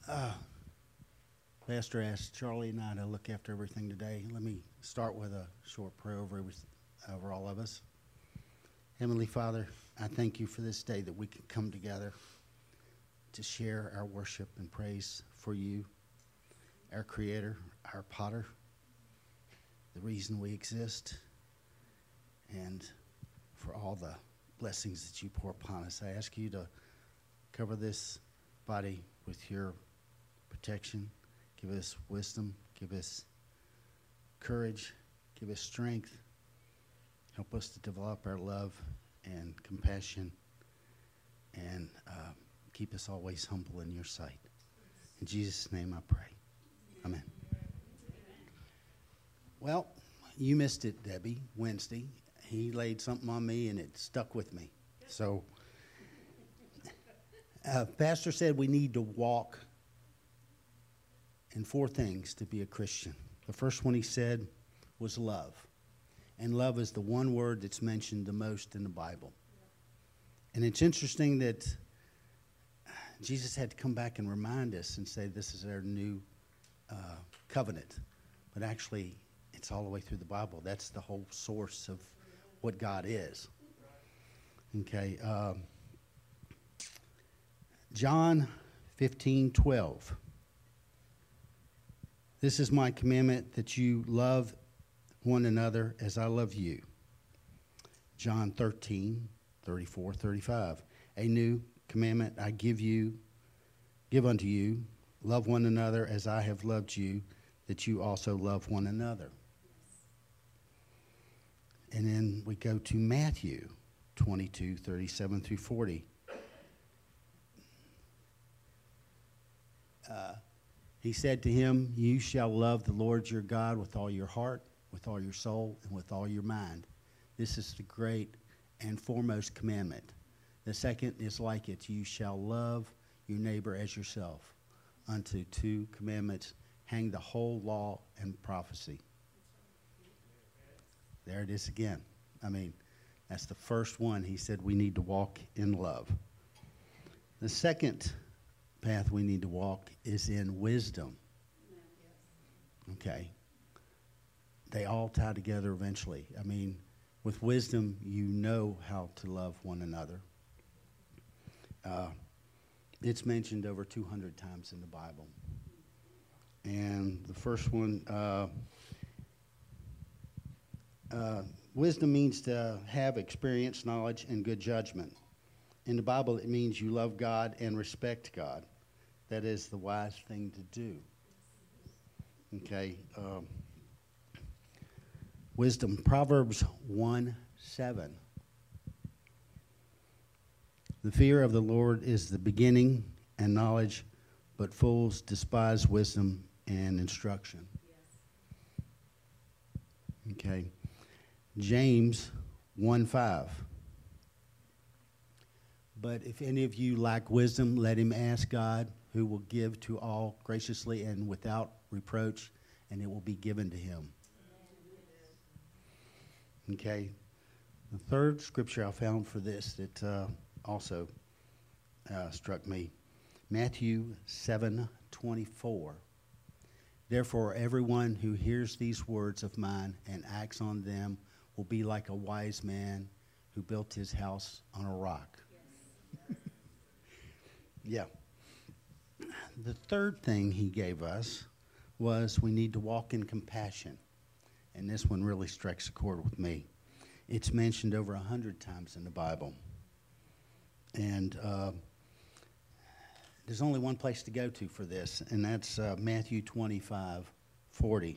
Pastor asked Charlie and I to look after everything today. Let me start with a short prayer over all of us. Heavenly Father, I thank you for this day that we can come together to share our worship and praise for you, our Creator, our Potter, the reason we exist, and for all the blessings that you pour upon us. I ask you to cover this body with your protection. Give us wisdom. Give us courage. Give us strength. Help us to develop our love and compassion, and keep us always humble in your sight. In Jesus' name I pray. Amen. Well, you missed it, Debbie, Wednesday. He laid something on me, and it stuck with me. So, Pastor said we need to walk in 4 things to be a Christian. The first one he said was love. And love is the one word that's mentioned the most in the Bible. And it's interesting that Jesus had to come back and remind us and say this is our new covenant. But actually, it's all the way through the Bible. That's the whole source of what God is. Okay. John 15:12. This is my commandment, that you love one another as I love you. John 13:34-35. A new commandment I give unto you, love one another as I have loved you, that you also love one another. And then we go to Matthew 22:37-40. He said to him, you shall love the Lord your God with all your heart, with all your soul, and with all your mind. This is the great and foremost commandment. The second is like it. You shall love your neighbor as yourself. Unto 2 commandments hang the whole law and prophecy. There it is again. I mean, that's the first one. He said we need to walk in love. The second path we need to walk is in wisdom. Okay. They all tie together eventually. I mean, with wisdom, you know how to love one another. It's mentioned over 200 times in the Bible. And the first one, wisdom means to have experience, knowledge, and good judgment. In the Bible, it means you love God and respect God. That is the wise thing to do. Okay. Wisdom, Proverbs 1:7. The fear of the Lord is the beginning and knowledge, but fools despise wisdom and instruction. Okay. James 1:5. But if any of you lack wisdom, let him ask God, who will give to all graciously and without reproach, and it will be given to him. Okay. The third scripture I found for this that also struck me, Matthew 7:24. Therefore, everyone who hears these words of mine and acts on them will be like a wise man who built his house on a rock. Yeah. The third thing he gave us was we need to walk in compassion. And this one really strikes a chord with me. It's mentioned over 100 times in the Bible. And there's only one place to go to for this, and that's Matthew 25:40.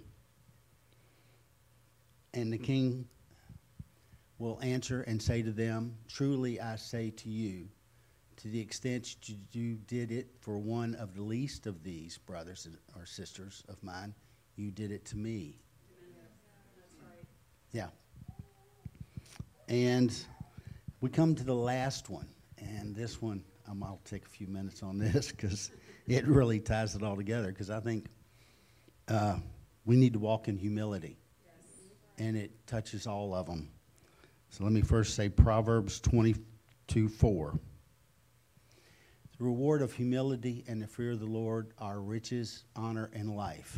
And the king will answer and say to them, truly I say to you, to the extent you did it for one of the least of these brothers or sisters of mine, you did it to me. That's right. Yeah. And we come to the last one. And this one, I'll take a few minutes on this because it really ties it all together. Because I think we need to walk in humility. And it touches all of them. So let me first say Proverbs 22:4. The reward of humility and the fear of the Lord are riches, honor, and life.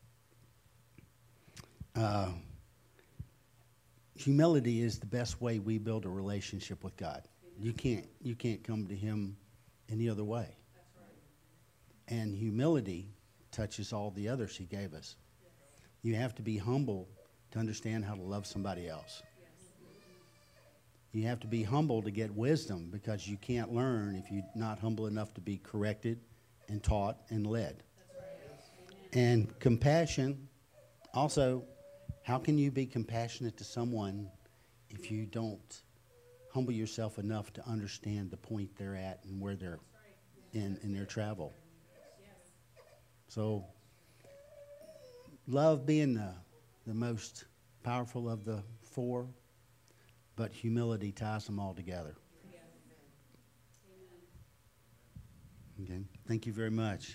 Humility is the best way we build a relationship with God. You can't come to Him any other way. That's right. And humility touches all the others He gave us. You have to be humble to understand how to love somebody else. You have to be humble to get wisdom, because you can't learn if you're not humble enough to be corrected and taught and led. And compassion, also, how can you be compassionate to someone if you don't humble yourself enough to understand the point they're at and where they're in their travel? So, love being the most powerful of the four, but humility ties them all together. Okay. Thank you very much.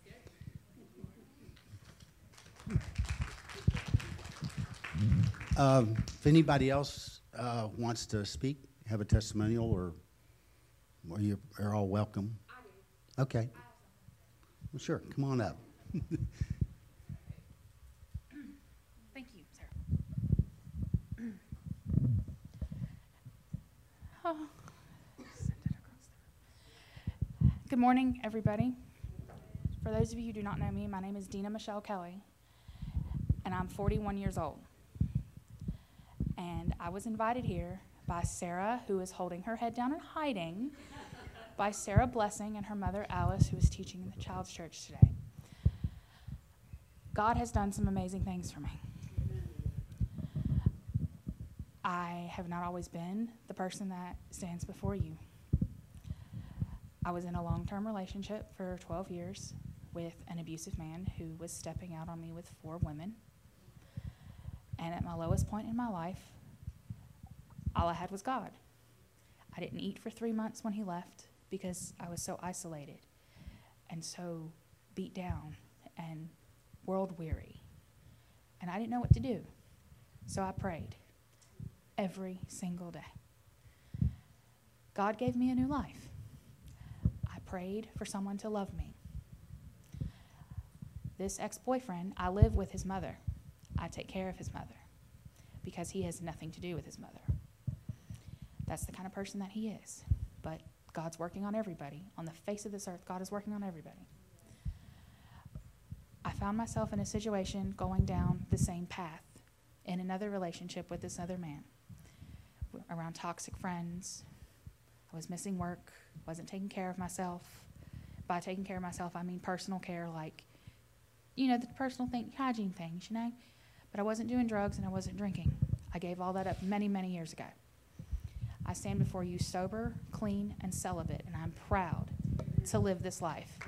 If anybody else wants to speak, have a testimonial, or you are all welcome. I do. Okay. Well, sure. Come on up. Thank you, sir. Oh. Send it across the room. Good morning, everybody. For those of you who do not know me, my name is Dina Michelle Kelly, and I'm 41 years old. And I was invited here by Sarah, who is holding her head down and hiding, by Sarah Blessing and her mother Alice, who is teaching in the Child's Church today. God has done some amazing things for me. I have not always been the person that stands before you. I was in a long-term relationship for 12 years with an abusive man who was stepping out on me with 4 women. And at my lowest point in my life, all I had was God. I didn't eat for 3 months when he left because I was so isolated and so beat down and world weary. And I didn't know what to do. So I prayed every single day. God gave me a new life. I prayed for someone to love me. This ex-boyfriend, I live with his mother. I take care of his mother because he has nothing to do with his mother. That's the kind of person that he is. But God's working on everybody. On the face of this earth, God is working on everybody. I found myself in a situation going down the same path in another relationship with this other man, around toxic friends. I was missing work, wasn't taking care of myself. By taking care of myself, I mean personal care, like, the personal hygiene things, But I wasn't doing drugs and I wasn't drinking. I gave all that up many, many years ago. I stand before you sober, clean, and celibate, and I'm proud to live this life.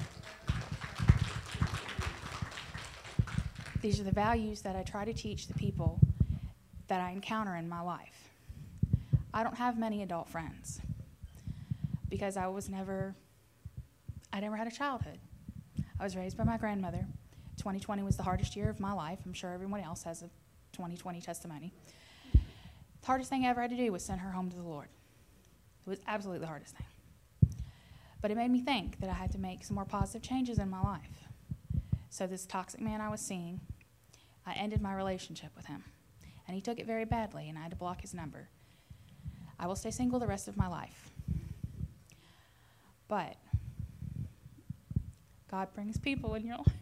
These are the values that I try to teach the people that I encounter in my life. I don't have many adult friends because I never had a childhood. I was raised by my grandmother. 2020 was the hardest year of my life. I'm sure everyone else has a 2020 testimony. The hardest thing I ever had to do was send her home to the Lord. It was absolutely the hardest thing. But it made me think that I had to make some more positive changes in my life. So this toxic man I was seeing, I ended my relationship with him. And he took it very badly, and I had to block his number. I will stay single the rest of my life. But God brings people in your life.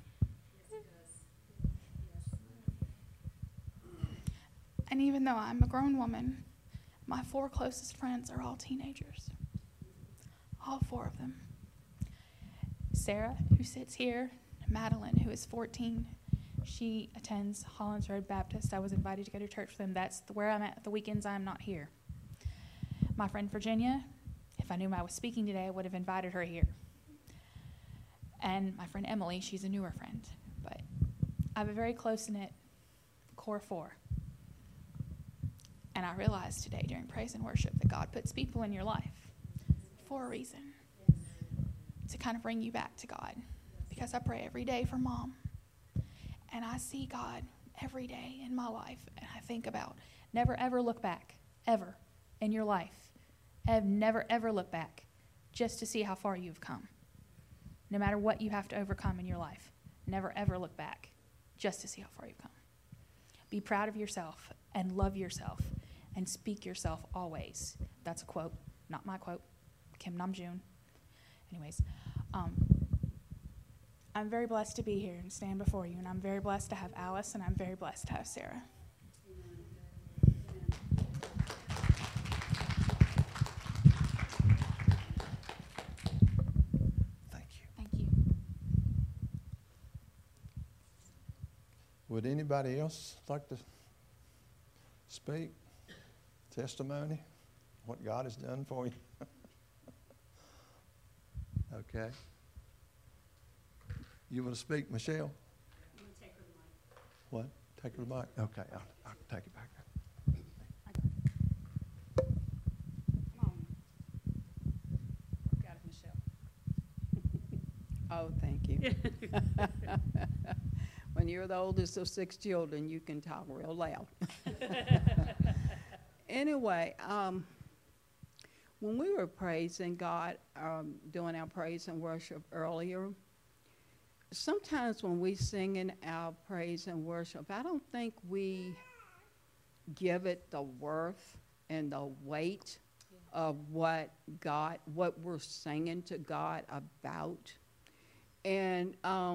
And even though I'm a grown woman, my 4 closest friends are all teenagers. All 4 of them. Sarah, who sits here, Madeline, who is 14, she attends Hollands Road Baptist. I was invited to go to church with them. That's where I'm at the weekends I'm not here. My friend Virginia, if I knew I was speaking today, I would have invited her here. And my friend Emily, she's a newer friend. But I have a very close-knit core 4. And I realized today during praise and worship that God puts people in your life for a reason, to kind of bring you back to God. Because I pray every day for Mom. And I see God every day in my life. And I think about never, ever look back, ever, in your life. Never, ever look back just to see how far you've come. No matter what you have to overcome in your life, never ever look back, just to see how far you've come. Be proud of yourself and love yourself and speak yourself always. That's a quote, not my quote, Kim Namjoon. Anyways, I'm very blessed to be here and stand before you, and I'm very blessed to have Alice, and I'm very blessed to have Sarah. Thank you. Thank you. Would anybody else like to speak? Testimony? What God has done for you? Okay. You want to speak, Michelle? I'm going to take her the mic. What? Take her the mic? Okay, I'll take it back. Come on. Got it, Michelle. Oh, thank you. When you're the oldest of 6 children, you can talk real loud. Anyway, when we were praising God, doing our praise and worship earlier, sometimes when we sing in our praise and worship, I don't think we give it the worth and the weight of what we're singing to God about. And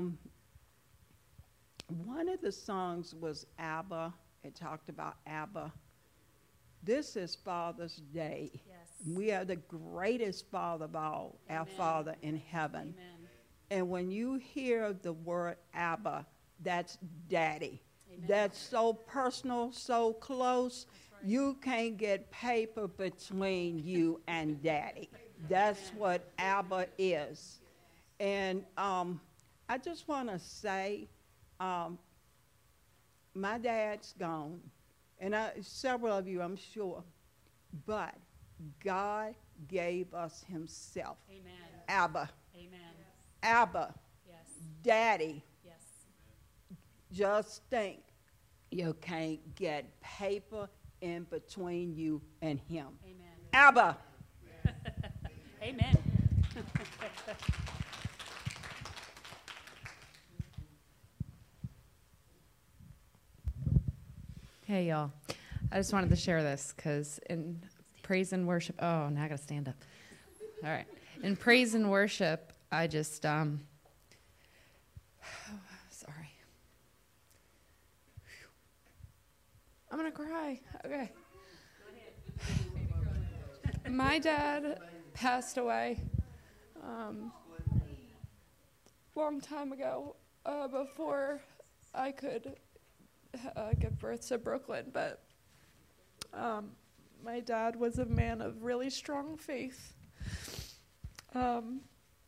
one of the songs was Abba. It talked about Abba. This is Father's Day. Yes. We are the greatest Father of all, our Amen. Father in heaven. Amen. And when you hear the word Abba, that's Daddy. Amen. That's so personal, so close. That's right. You can't get paper between you and Daddy. That's what Abba is. And I just want to say, my dad's gone, and several of you, I'm sure, but God gave us himself. Amen. Abba. Amen. Abba. Yes. Daddy. Yes. Just think, you can't get paper in between you and him. Amen. Abba. Amen. Hey, y'all. I just wanted to share this because in praise and worship, oh, now I got to stand up. All right. In praise and worship, I just, sorry. I'm going to cry. Okay. My dad passed away long time ago before I could give birth to Brooklyn, but my dad was a man of really strong faith, and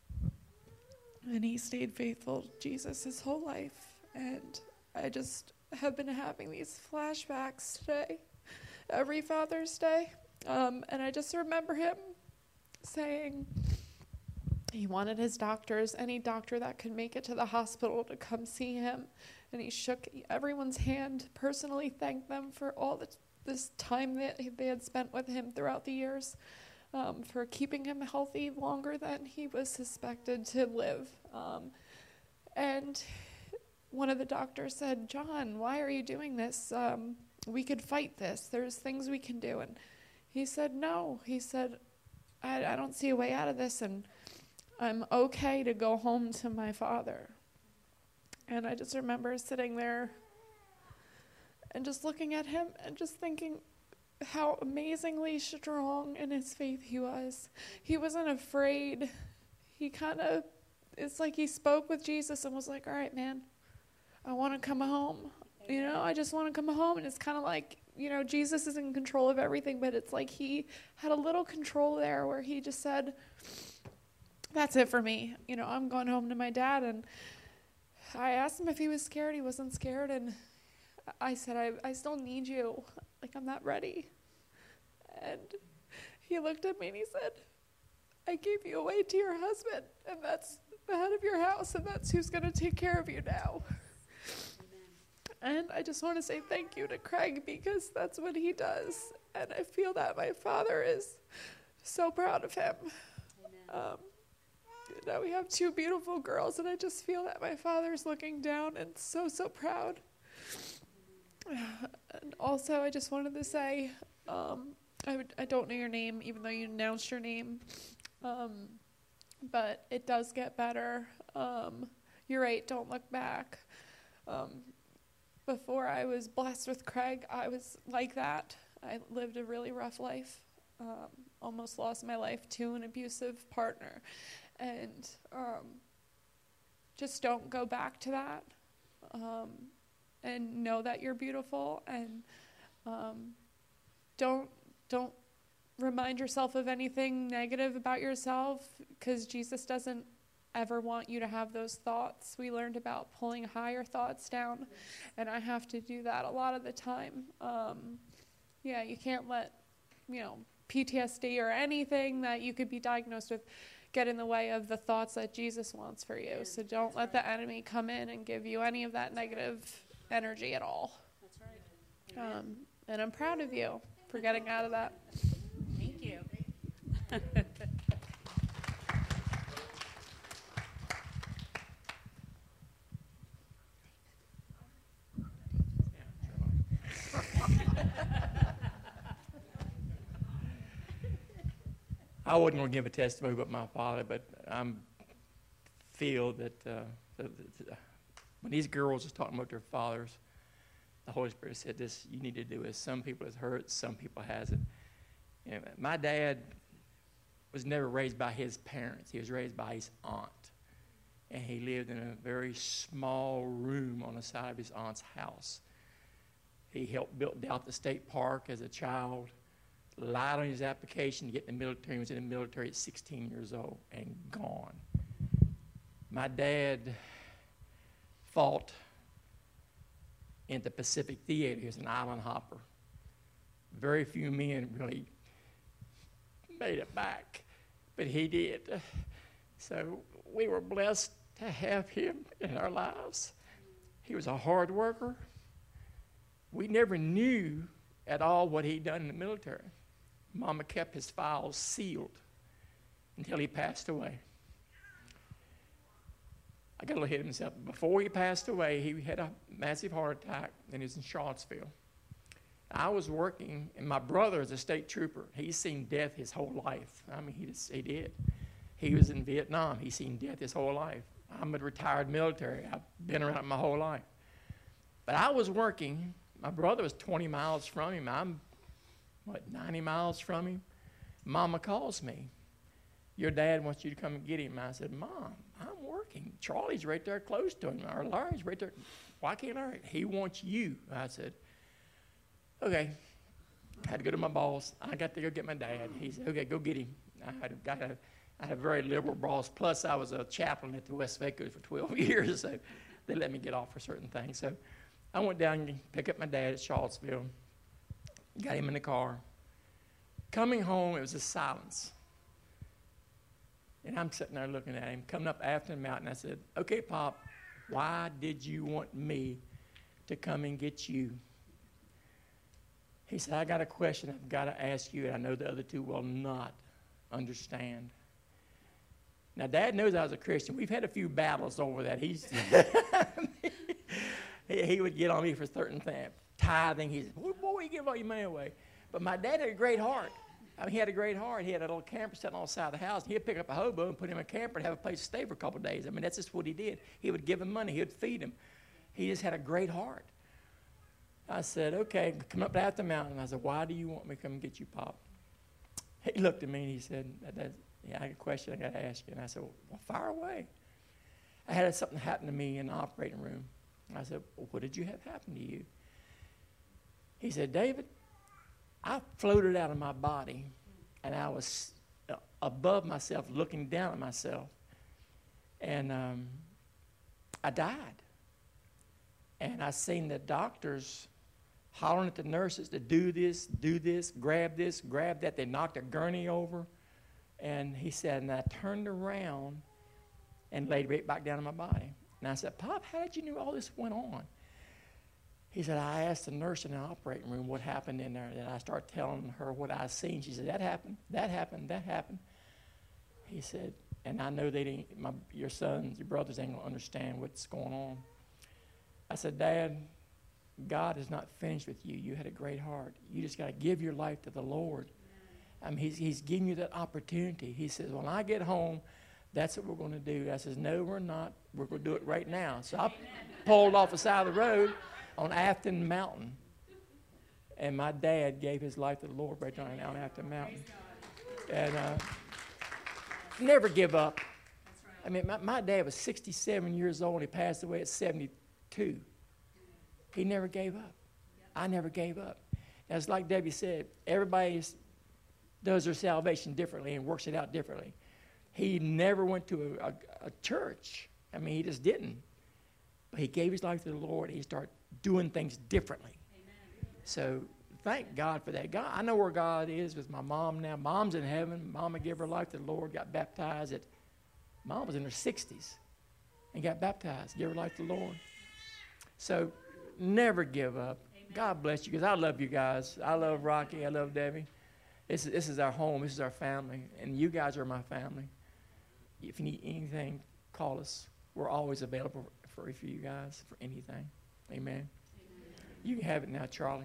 he stayed faithful to Jesus his whole life, and I just have been having these flashbacks today, every Father's Day, and I just remember him saying he wanted his doctors, any doctor that could make it to the hospital, to come see him. And he shook everyone's hand, personally thanked them for all this time that they had spent with him throughout the years, for keeping him healthy longer than he was suspected to live. And one of the doctors said, "John, why are you doing this? We could fight this. There's things we can do." And he said, "No." He said, I don't see a way out of this, and I'm okay to go home to my father. And I just remember sitting there and just looking at him and just thinking how amazingly strong in his faith he was. He wasn't afraid. He it's like he spoke with Jesus and was like, "All right, man, I want to come home. I just want to come home." And it's kind of like, Jesus is in control of everything, but it's like he had a little control there where he just said, "That's it for me. I'm going home to my dad." And I asked him if he was scared. He wasn't scared. And I said, I still need you. Like, I'm not ready. And he looked at me and he said, "I gave you away to your husband, and that's the head of your house, and that's who's going to take care of you now." And I just want to say thank you to Craig, because that's what he does. And I feel that my father is so proud of him. Amen. Now we have 2 beautiful girls, and I just feel that my father's looking down and so, so proud. And also, I just wanted to say, I don't know your name, even though you announced your name, but it does get better. You're right, don't look back. Before I was blessed with Craig, I was like that. I lived a really rough life. Almost lost my life to an abusive partner. And just don't go back to that. And know that you're beautiful. And don't remind yourself of anything negative about yourself, because Jesus doesn't ever want you to have those thoughts. We learned about pulling higher thoughts down, and I have to do that a lot of the time. Yeah, you can't let, PTSD or anything that you could be diagnosed with get in the way of the thoughts that Jesus wants for you. So don't let the enemy come in and give you any of that negative energy at all. That's right. And I'm proud of you for getting out of that. Thank you. I wasn't going to give a testimony about my father, but I feel that when these girls are talking about their fathers, the Holy Spirit said this: you need to do this. Some people has hurt, some people hasn't. My dad was never raised by his parents. He was raised by his aunt. And he lived in a very small room on the side of his aunt's house. He helped build out the state park as a child, lied on his application to get in the military. He was in the military at 16 years old and gone. My dad fought in the Pacific Theater. He was an island hopper. Very few men really made it back, but he did. So we were blessed to have him in our lives. He was a hard worker. We never knew at all what he'd done in the military. Mama kept his files sealed until he passed away. I got a little ahead of himself. Before he passed away, he had a massive heart attack, and he was in Charlottesville. I was working, and my brother is a state trooper. He's seen death his whole life. I mean, he did. He was in Vietnam. He's seen death his whole life. I'm a retired military. I've been around it my whole life. But I was working. My brother was 20 miles from him. I'm, 90 miles from him? Mama calls me. Your dad wants you to come and get him. I said, Mom, I'm working. Charlie's right there close to him. Or Larry's right there. Why can't Larry? He wants you. I said, okay. I had to go to my boss. I got to go get my dad. He said, okay, go get him. I had a very liberal boss. Plus, I was a chaplain at the West Waco for 12 years, so they let me get off for certain things. So I went down and picked up my dad at Charlottesville, got him in the car. Coming home, it was a silence. And I'm sitting there looking at him, coming up after him out, and I said, okay, Pop, why did you want me to come and get you? He said, I got a question I've got to ask you, and I know the other two will not understand. Now, Dad knows I was a Christian. We've had a few battles over that. He would get on me for certain things. Tithing. He said, boy, you give all your money away. But my dad had a great heart. I mean, he had a great heart. He had a little camper sitting on the side of the house. He'd pick up a hobo and put him in a camper and have a place to stay for a couple of days. I mean, that's just what he did. He would give him money. He would feed him. He just had a great heart. I said, okay, come up out the mountain. I said, why do you want me to come and get you, Pop? He looked at me and he said, yeah, I got a question I got to ask you. And I said, well, fire away. I had something happen to me in the operating room. I said, well, what did you have happen to you? He said, David, I floated out of my body, and I was above myself, looking down at myself, and I died. And I seen the doctors hollering at the nurses to do this, grab that. They knocked a gurney over. And he said, and I turned around and laid right back down in my body. And I said, Pop, how did you know all this went on? He said, I asked the nurse in the operating room what happened in there. And I started telling her what I seen. She said, that happened. He said, and I know your sons, your brothers ain't going to understand what's going on. I said, Dad, God is not finished with you. You had a great heart. You just got to give your life to the Lord. I mean, he's giving you that opportunity. He says, when I get home, that's what we're going to do. I says, no, we're not. We're going to do it right now. So I pulled off the side of the road on Afton Mountain. And my dad gave his life to the Lord right down on Afton Mountain. And never give up. I mean, my dad was 67 years old. He passed away at 72. He never gave up. I never gave up. And it's like Debbie said, everybody does their salvation differently and works it out differently. He never went to a church. I mean, he just didn't. But he gave his life to the Lord. He started doing things differently. Amen. So thank God for that. God, I know where God is with my mom now. Mom's in heaven. Mama gave her life to the Lord, got baptized. Mom was in her 60s and got baptized, gave her life to the Lord. So never give up. Amen. God bless you, because I love you guys. I love Rocky. I love Debbie. This is our home. This is our family. And you guys are my family. If you need anything, call us. We're always available for you guys for anything. Amen. Amen. You can have it now, Charlie.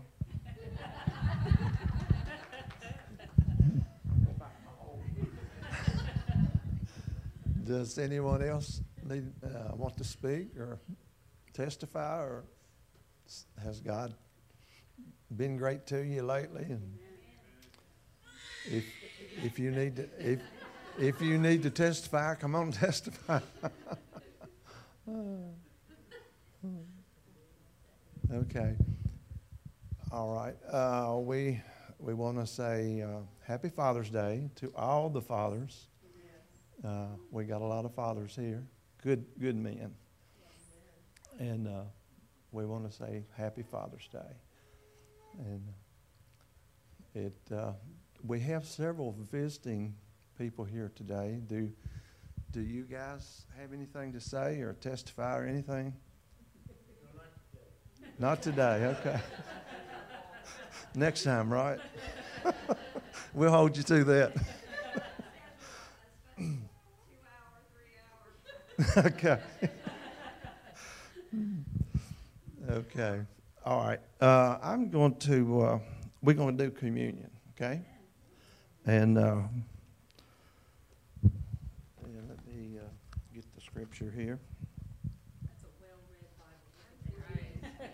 Does anyone else want to speak or testify, or has God been great to you lately? And if you need to testify, come on, testify. Okay. All right. We want to say Happy Father's Day to all the fathers. We got a lot of fathers here, good men, and we want to say Happy Father's Day. And we have several visiting people here today. Do you guys have anything to say or testify or anything? Not today. Okay. Next time, right? We'll hold you to that. 2 hours, 3 hours. Okay. Okay. All right. We're going to do communion, okay? And let me get the scripture here. That's a well-read Bible. Right.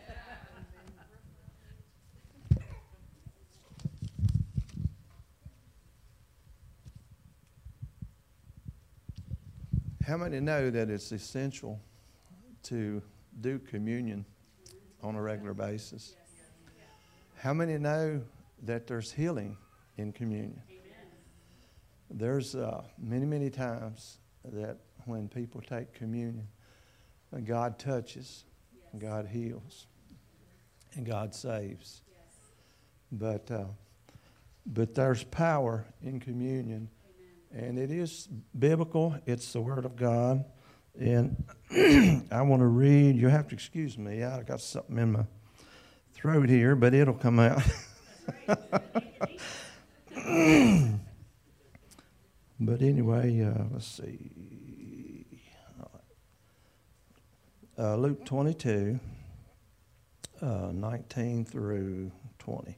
How many know that it's essential to do communion on a regular basis? How many know that there's healing in communion? There's many times that when people take communion, God touches, God heals, and God saves. But there's power in communion. And it is biblical. It's the Word of God. And I want to read. You have to excuse me. I got something in my throat here, but it'll come out. But anyway, let's see. Luke 22, 19 through 20.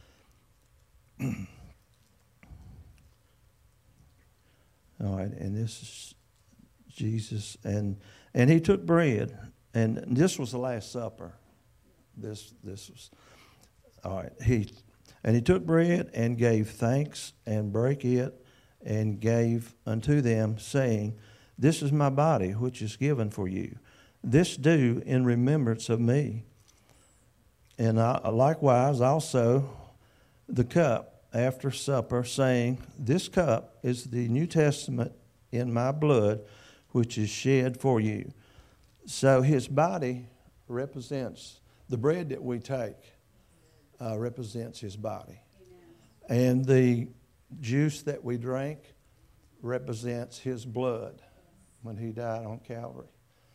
All right, and this is Jesus, and he took bread, and this was the Last Supper. This was, all right. He took bread and gave thanks and brake it and gave unto them, saying, This is my body, which is given for you. This do in remembrance of me. And likewise also the cup after supper, saying, This cup is the New Testament in my blood, which is shed for you. So his body represents, the bread that we take represents his body. Amen. And the juice that we drink represents his blood when he died on Calvary.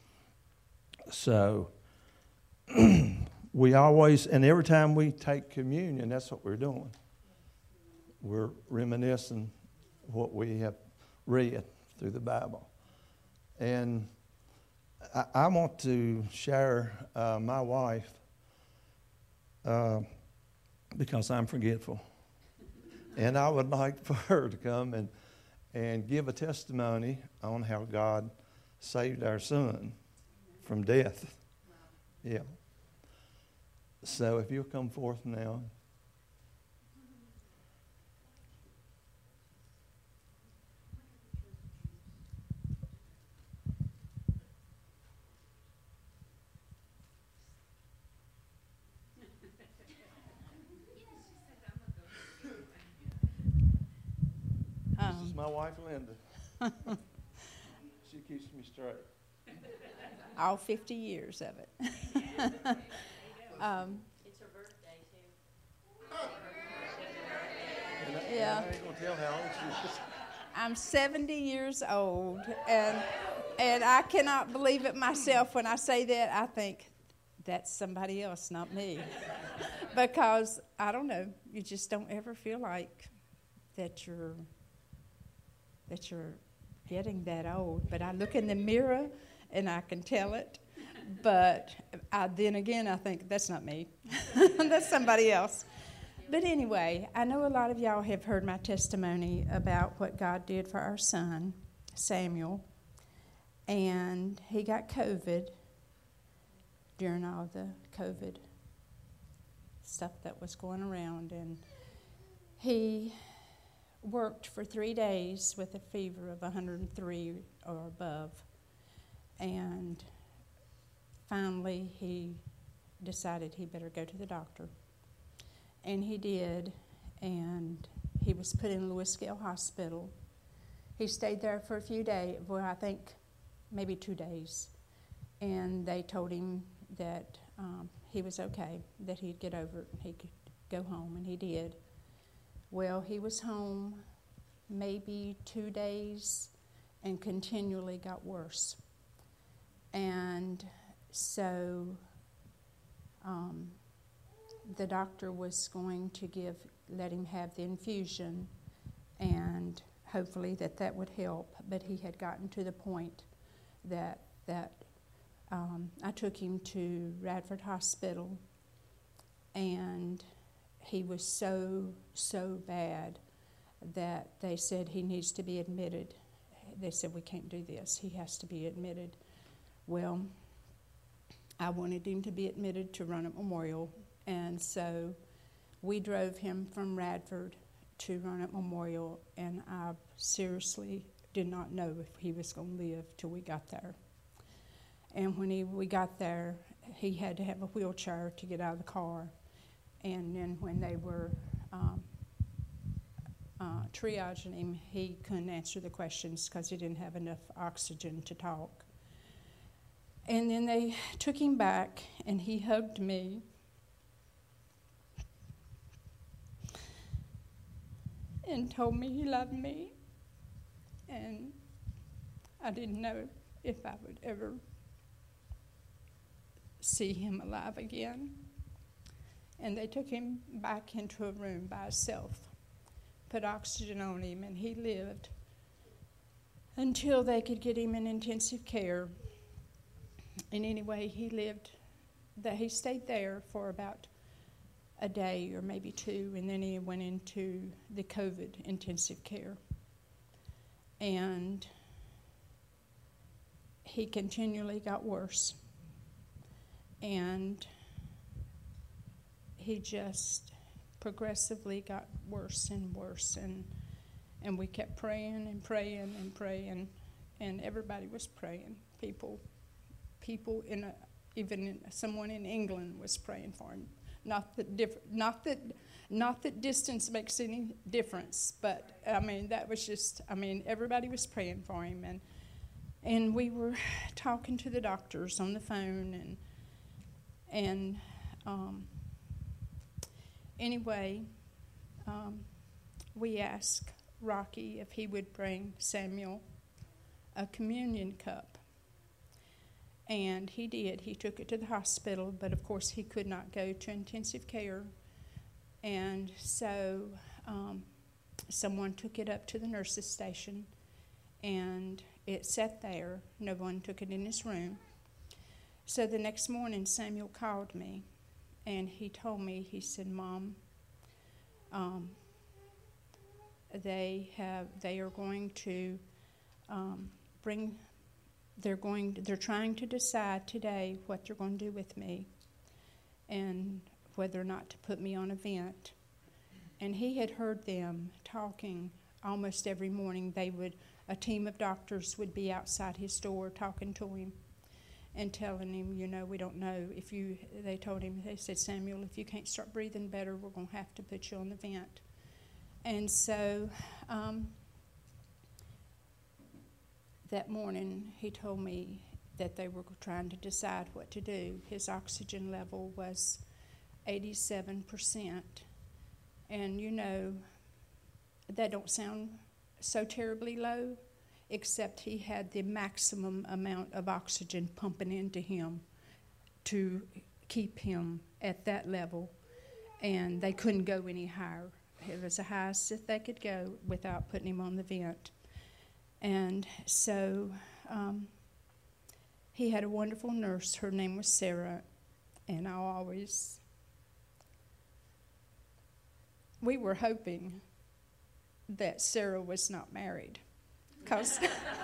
So we always, and every time we take communion, that's what we're doing. We're reminiscing what we have read through the Bible. And I want to share my wife because I'm forgetful. And I would like for her to come and give a testimony on how God saved our son from death. Yeah. So if you'll come forth now. This is my wife, Linda. She keeps me straight. All 50 years of it. It's her birthday, too. Yeah. I ain't gonna tell how old she is. I'm 70 years old, and I cannot believe it myself when I say that. I think that's somebody else, not me. Because, I don't know, you just don't ever feel like that you're getting that old. But I look in the mirror, and I can tell it. But then again, I think, that's not me. That's somebody else. But anyway, I know a lot of y'all have heard my testimony about what God did for our son, Samuel. And he got COVID during all the COVID stuff that was going around. And he worked for 3 days with a fever of 103 or above. And finally, he decided he better go to the doctor. And he did, and he was put in Lewis Gale Hospital. He stayed there for a few days, well, I think maybe 2 days. And they told him that he was okay, that he'd get over it and he could go home, and he did. Well, he was home maybe 2 days and continually got worse. And so the doctor was going to let him have the infusion, and hopefully that would help. But he had gotten to the point that I took him to Radford Hospital, and he was so bad that they said he needs to be admitted. They said, we can't do this. He has to be admitted. Well, I wanted him to be admitted to Roanoke Memorial, and so we drove him from Radford to Roanoke Memorial, and I seriously did not know if he was going to live till we got there. And when we got there, he had to have a wheelchair to get out of the car. And then when they were triaging him, he couldn't answer the questions because he didn't have enough oxygen to talk. And then they took him back, and he hugged me. And told me he loved me. And I didn't know if I would ever see him alive again. And they took him back into a room by himself, put oxygen on him, and he lived until they could get him in intensive care. And anyway, he stayed there for about a day or maybe 2, and then he went into the COVID intensive care. And he continually got worse. And he just progressively got worse and worse. And we kept praying and praying and praying, and everybody was praying. People even someone in England was praying for him. Not that distance makes any difference, but I mean that was just. I mean everybody was praying for him, and we were talking to the doctors on the phone, and anyway, we asked Rocky if he would bring Samuel a communion cup. And he did. He took it to the hospital, but of course he could not go to intensive care. And so someone took it up to the nurse's station, and it sat there. No one took it in his room. So the next morning, Samuel called me, and he told me, he said, Mom, they are going to they're trying to decide today what they're going to do with me and whether or not to put me on a vent. And he had heard them talking almost every morning. A team of doctors would be outside his door talking to him and telling him, we don't know if they said, Samuel, if you can't start breathing better, we're going to have to put you on the vent. And so that morning he told me that they were trying to decide what to do. His oxygen level was 87%. And that don't sound so terribly low, except he had the maximum amount of oxygen pumping into him to keep him at that level. And they couldn't go any higher. It was the highest that they could go without putting him on the vent. And so he had a wonderful nurse. Her name was Sarah. And we were hoping that Sarah was not married. Because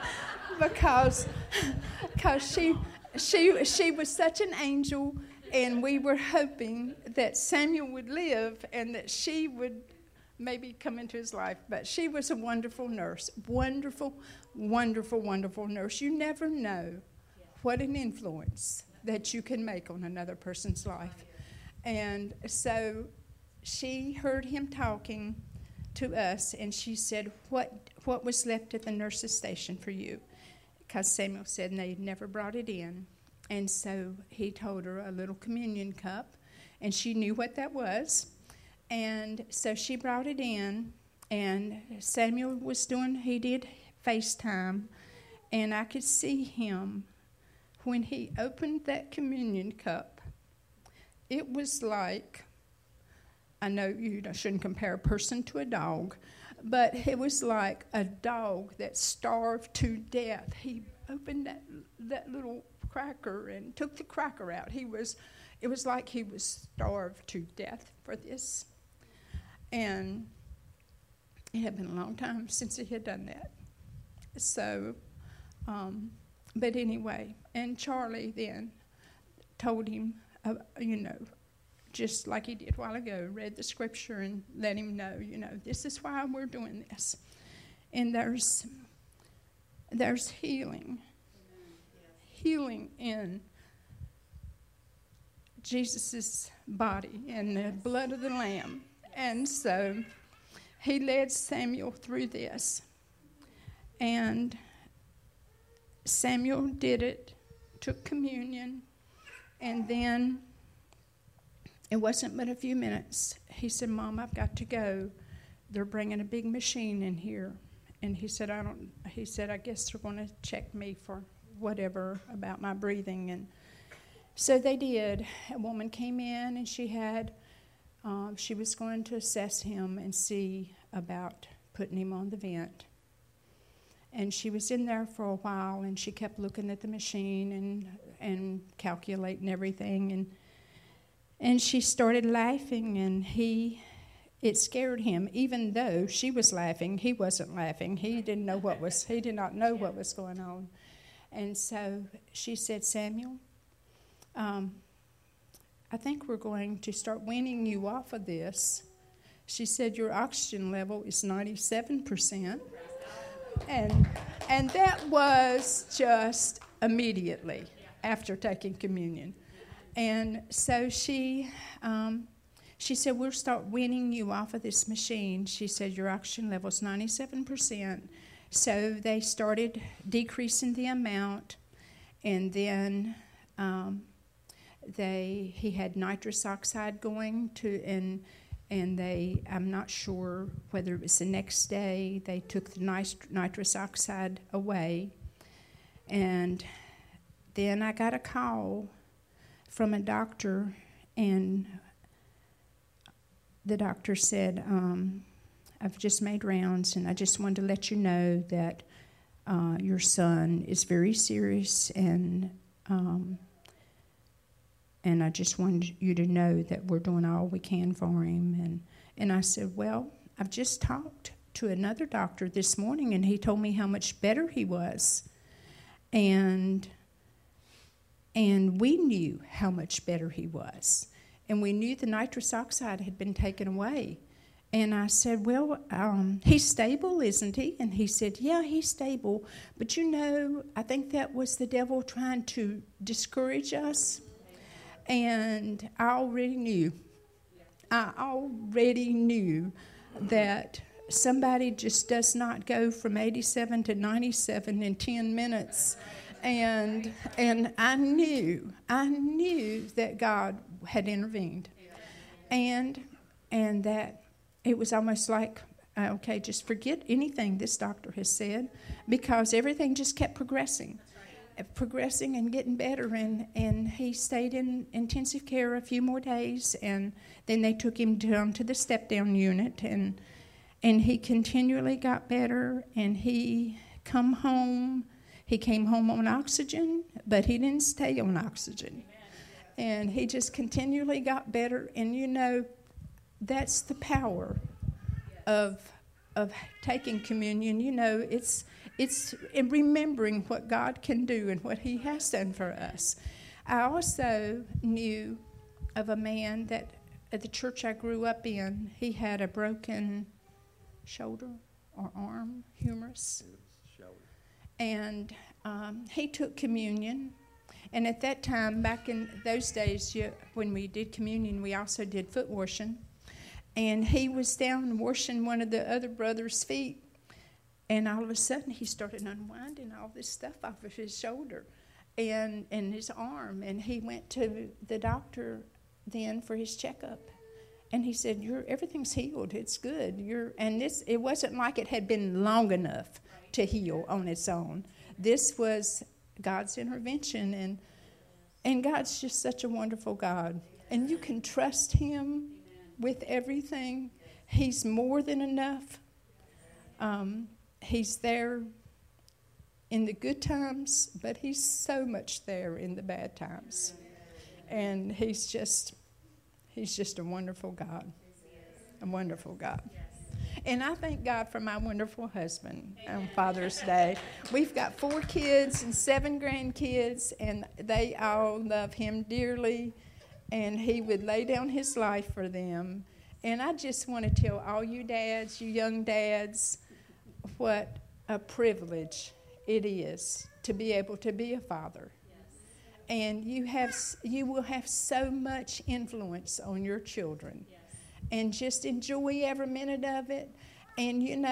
she was such an angel, and we were hoping that Samuel would live and that she would maybe come into his life. But she was a wonderful nurse. Wonderful, wonderful, wonderful nurse. You never know what an influence that you can make on another person's life. And so she heard him talking to us, and she said, what was left at the nurse's station for you? Because Samuel said they'd never brought it in. And so he told her a little communion cup, and she knew what that was. And so she brought it in, and Samuel he did FaceTime, and I could see him when he opened that communion cup. It was like, I know you shouldn't compare a person to a dog, but it was like a dog that starved to death. He opened that little cracker and took the cracker out. It was like he was starved to death for this. And it had been a long time since he had done that. So, but anyway, and Charlie then told him, just like he did a while ago, read the scripture and let him know, this is why we're doing this. And there's healing. Healing in Jesus' body and the blood of the Lamb. And so he led Samuel through this. And Samuel did it, took communion, and then it wasn't but a few minutes. He said, Mom, I've got to go. They're bringing a big machine in here. And he said, I guess they're going to check me for whatever about my breathing. And so they did. A woman came in, and she was going to assess him and see about putting him on the vent. And she was in there for a while, and she kept looking at the machine and calculating everything. And she started laughing, and it scared him. Even though she was laughing, he wasn't laughing. He did not know what was going on. And so she said, Samuel, I think we're going to start weaning you off of this. She said, your oxygen level is 97%. And that was just immediately after taking communion. And so she said, we'll start weaning you off of this machine. She said, your oxygen level is 97%. So they started decreasing the amount, and then he had nitrous oxide going to, and I'm not sure whether it was the next day, they took the nitrous oxide away. And then I got a call from a doctor, and the doctor said, I've just made rounds, and I just wanted to let you know that your son is very serious, and I just wanted you to know that we're doing all we can for him. And I said, well, I've just talked to another doctor this morning, and he told me how much better he was. And we knew how much better he was. And we knew the nitrous oxide had been taken away. And I said, well, he's stable, isn't he? And he said, yeah, he's stable. But I think that was the devil trying to discourage us. And I already knew that somebody just does not go from 87 to 97 in 10 minutes. And I knew that God had intervened. And that it was almost like, okay, just forget anything this doctor has said, because everything just kept progressing and getting better. And he stayed in intensive care a few more days, and then they took him down to the step-down unit, and he continually got better, and he came home on oxygen, but he didn't stay on oxygen. And he just continually got better. And that's the power of taking communion. It's in remembering what God can do and what he has done for us. I also knew of a man that at the church I grew up in, he had a broken shoulder or arm, humerus. And he took communion. And at that time, back in those days, when we did communion, we also did foot washing. And he was down washing one of the other brother's feet. And all of a sudden, he started unwinding all this stuff off of his shoulder and his arm. And he went to the doctor then for his checkup. And he said, everything's healed. It's good. It wasn't like it had been long enough to heal on its own. This was God's intervention. And God's just such a wonderful God. And you can trust him with everything. He's more than enough. He's there in the good times, but he's so much there in the bad times. And he's just a wonderful God. A wonderful God. And I thank God for my wonderful husband on Father's Day. We've got 4 kids and 7 grandkids, and they all love him dearly. And he would lay down his life for them. And I just want to tell all you dads, you young dads, what a privilege it is to be able to be a father. Yes. And you will have so much influence on your children. Yes. And just enjoy every minute of it. And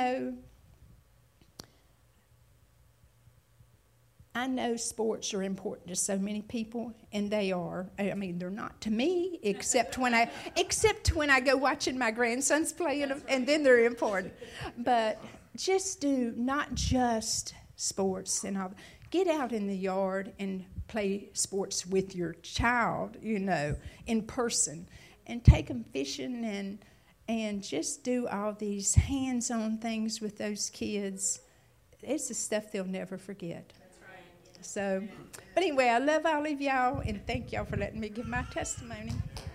I know sports are important to so many people, and they are. I mean, they're not to me, except when I go watching my grandsons play, and then they're important. But just do not just sports and all. Get out in the yard and play sports with your child, in person, and take them fishing and just do all these hands-on things with those kids. It's the stuff they'll never forget. So, but anyway, I love all of y'all, and thank y'all for letting me give my testimony.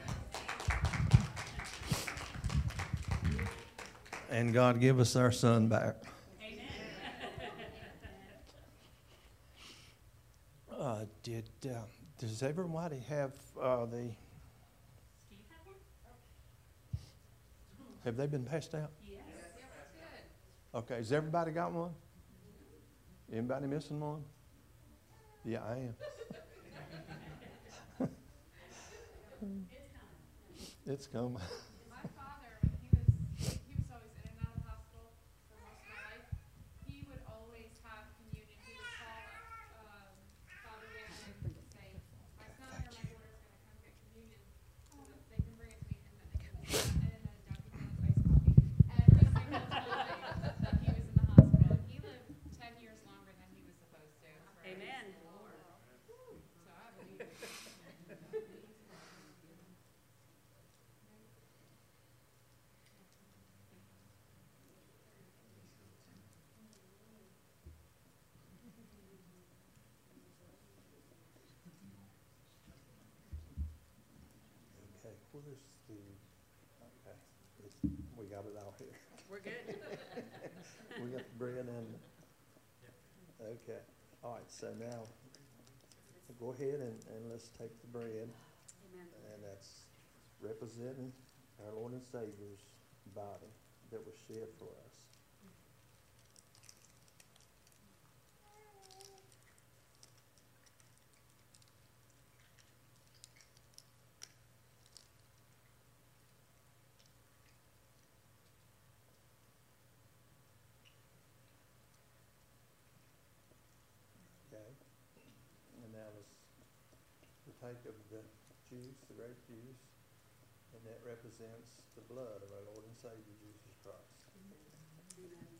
And God give us our son back. Amen. Does everybody have the... Have they been passed out? Yes. Okay, has everybody got one? Anybody missing one? Yeah, I am. It's coming. My father, he was always in and out of the hospital for most of my life. He would always have communion. He would call Father Whitman and say, my son or my daughter's going to come get communion. So that they can bring it to me, and then they can do that. And then Dr. John's iced coffee. Every single time that he was in the hospital. He lived 10 years longer than he was supposed to. Amen. where's the, okay, we got it out here. We're good. We got the bread and, okay. All right, so now, go ahead and let's take the bread. Amen. And that's representing our Lord and Savior's body that was shed for us. Okay. And now let's partake of the juice, the grape juice, and that represents the blood of our Lord and Savior Jesus Christ. Amen.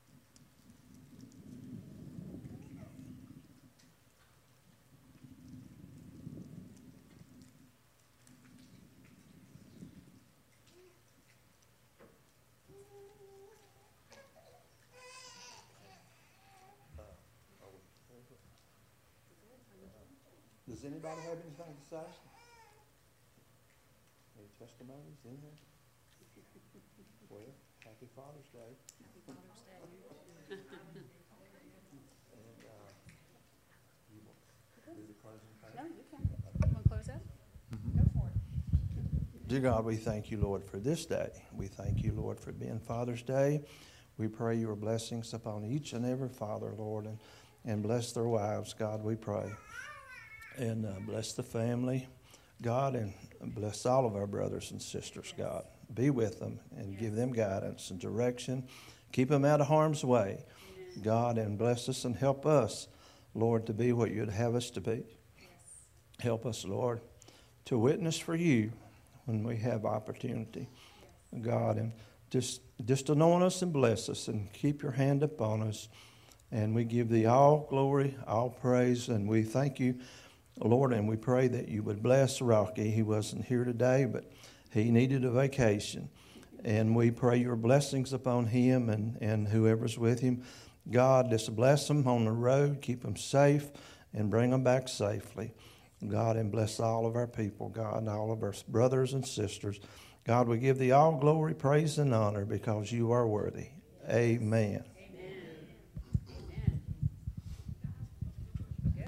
Does anybody have anything to say? Any testimonies in there? Well, happy Father's Day. Happy Father's Day. And you want to do the closing prayer? No, you can. You want to close out? Go for it. Dear God, we thank you, Lord, for this day. We thank you, Lord, for being Father's Day. We pray your blessings upon each and every father, Lord, and bless their wives, God, we pray. And bless the family, God, and bless all of our brothers and sisters, God. Be with them and give them guidance and direction. Keep them out of harm's way, God, and bless us and help us, Lord, to be what you'd have us to be. Help us, Lord, to witness for you when we have opportunity, God, and just anoint us and bless us and keep your hand upon us. And we give thee all glory, all praise, and we thank you, Lord, and we pray that you would bless Rocky. He wasn't here today, but he needed a vacation. And we pray your blessings upon him and whoever's with him. God, just bless them on the road, keep them safe, and bring them back safely. God, and bless all of our people, God, and all of our brothers and sisters. God, we give thee all glory, praise, and honor because you are worthy. Amen.